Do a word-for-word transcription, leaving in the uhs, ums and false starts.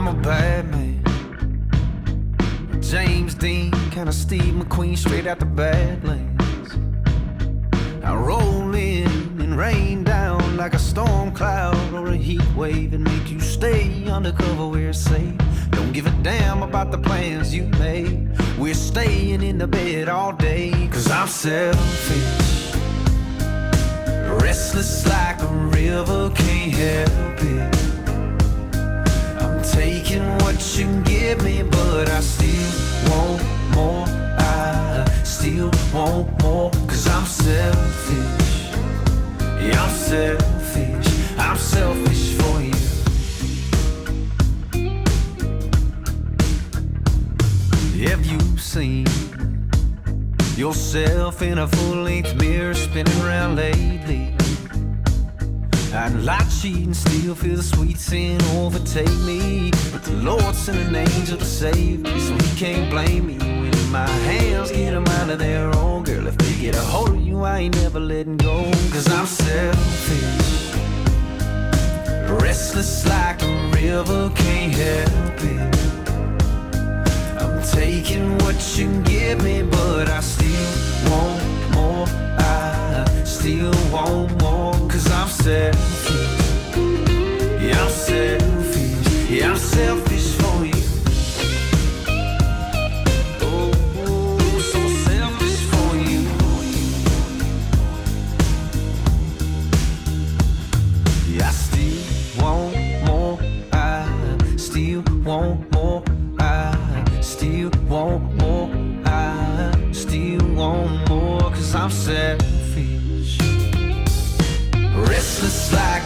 I'm a bad man. James Dean, kinda Steve McQueen, straight out the Badlands. I roll in and rain down like a storm cloud or a heat wave and make you stay undercover where it's safe. Don't give a damn about the plans you made. We're staying in the bed all day. Cause I'm selfish, restless like a river, can't help it. I'm taking what you give me, but I still want more. I still want more. Cause I'm selfish. Yeah, I'm selfish. I'm selfish for you. Have you seen yourself in a full-length mirror spinning around lately? I'd lie, cheat, and still feel the sweet sin overtake me. But the Lord sent an angel to save me, so he can't blame me when my hands get them out of their own. Girl, if they get a hold of you, I ain't never letting go. Cause I'm selfish, restless like a river, can't help it. I'm taking what you give me, but I still want more. I still want more. Cause I'm selfish. Yeah, I'm selfish. Yeah, I'm selfish for you. Oh, so selfish for you. Yeah, I still want more. I still want more. I still want more. I still want more. Cause I'm selfish, restless like